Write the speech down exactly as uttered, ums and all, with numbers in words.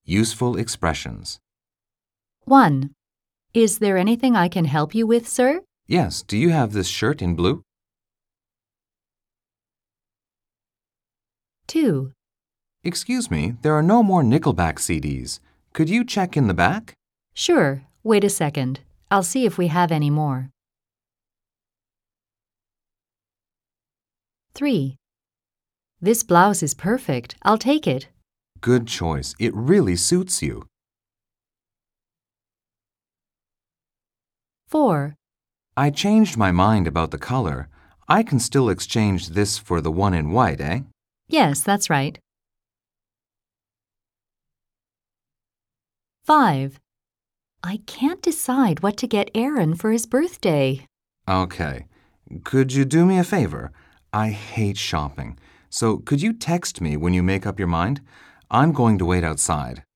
Useful expressions. one. Is there anything I can help you with, sir? Yes, do you have this shirt in blue? two. Excuse me, there are no more Nickelback C Ds. Could you check in the back? Sure, wait a second. I'll see if we have any more. three. This blouse is perfect. I'll take it. Good choice. It really suits you. four. I changed my mind about the color. I can still exchange this for the one in white, eh? Yes, that's right. five. I can't decide what to get Aaron for his birthday. Okay. Could you do me a favor? I hate shopping. So could you text me when you make up your mind? I'm going to wait outside.